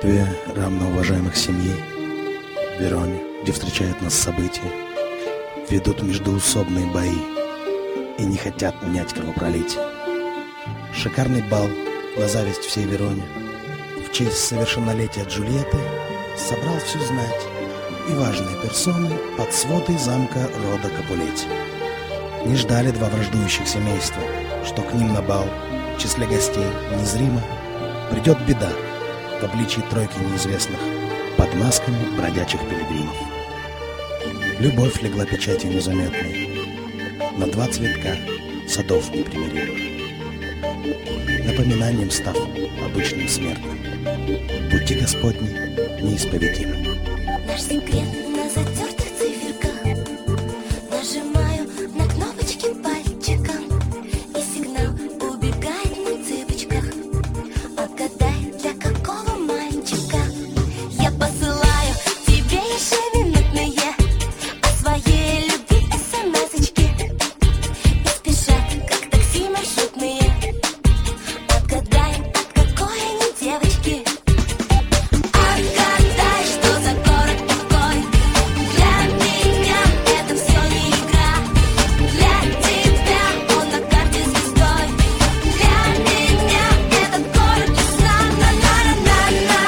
Две равноуважаемых семьи в Вероне, где встречают нас события, ведут междоусобные бои и не хотят унять кровопролитие. Шикарный бал на зависть всей Вероне в честь совершеннолетия Джульетты собрал всю знать и важные персоны под своды замка рода Капулетти. Не ждали два враждующих семейства, что к ним на бал в числе гостей незримо придет беда в обличии тройки неизвестных под масками бродячих пилигримов. Любовь легла печатью незаметной на два цветка садов непримиримых, напоминанием став обычным смертным. Пути Господни неисповедимы. Наш секрет на затертых циферках. Нажимаю на кнопочки пальчиком, и сигнал убегает на цыпочках. Отгадай, для какого мальчика я посылаю тебе ежеминутные о своей любви смс-очки. И спешат, как такси маршрутные. Отгадай, от какой они девочки. Отгадай, что за город такой. Для меня это все не игра. Для тебя он на карте звездой. Для меня этот город весна. На-на-на-на-на.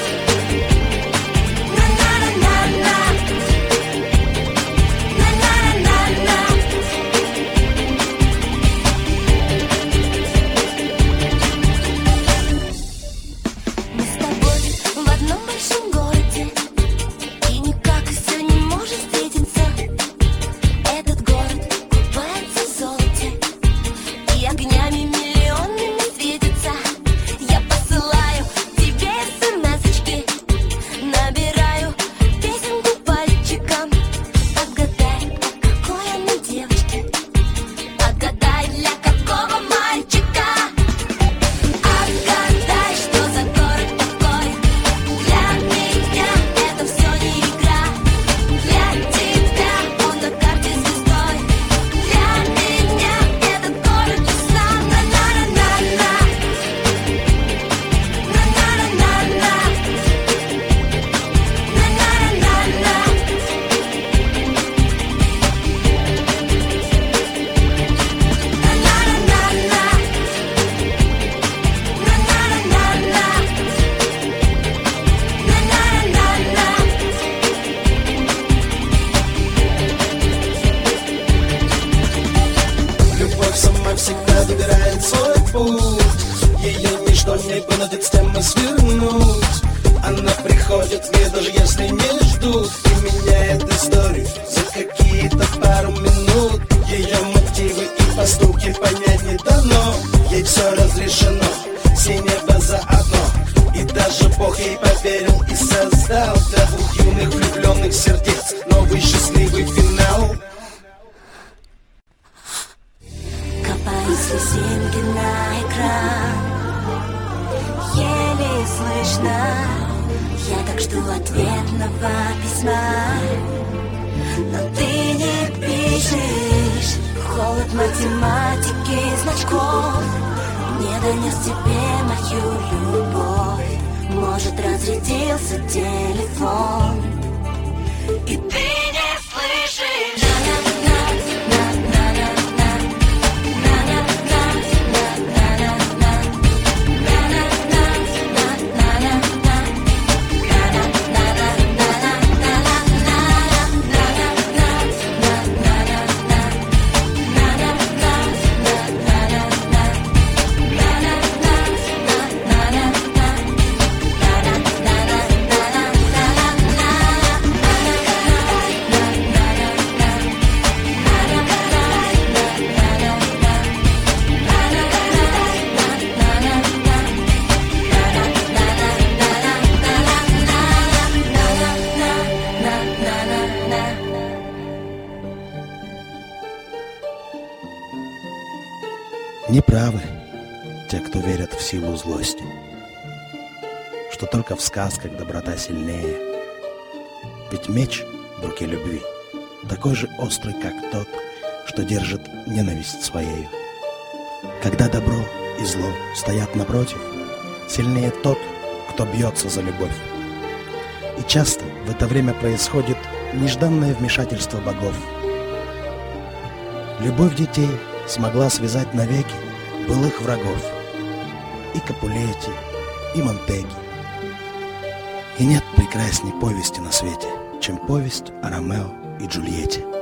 На-на-на-на-на. На-на-на-на-на. Мы с тобой в одном большом городе, и никак все не может встретиться. Этот город купается в золоте и огнями миллионными светится. Я посылаю тебе смс-очки, набираю песенку пальчиком. Отгадай, для какой она девочки. Отгадай, для какого мальчика. Отгадай, что за город такой. Для меня это все не игра. Для тебя он на карте звездой. Для меня этот город весна. На-на-на-на-на. На-на-на-на-на. Любовь сама всегда выбирает свой путь. Ее ничто не вынудит с темы свернуть. Она приходит в мир, даже если не ждут, и меняет историю за какие-то пару минут. Ее мотивы и поступки понять не дано. Ей все разрешено, все небо заодно. И даже Бог ей поверил и создал для двух юных влюбленных сердец новый счастливый финал. Копаю слезинки на экран, еле слышно. Я так жду ответного письма, но ты не пишешь. Холод математики значков не донес тебе мою любовь. Может, разрядился телефон, и ты не слышишь. Неправы те, кто верят в силу злости, что только в сказках доброта сильнее. Ведь меч в руке любви такой же острый, как тот, что держит ненависть своею. Когда добро и зло стоят напротив, сильнее тот, кто бьется за любовь. И часто в это время происходит нежданное вмешательство богов. Любовь детей смогла связать навеки былых врагов, и Капулетти, и Монтеги. И нет прекрасней повести на свете, чем повесть о Ромео и Джульетте.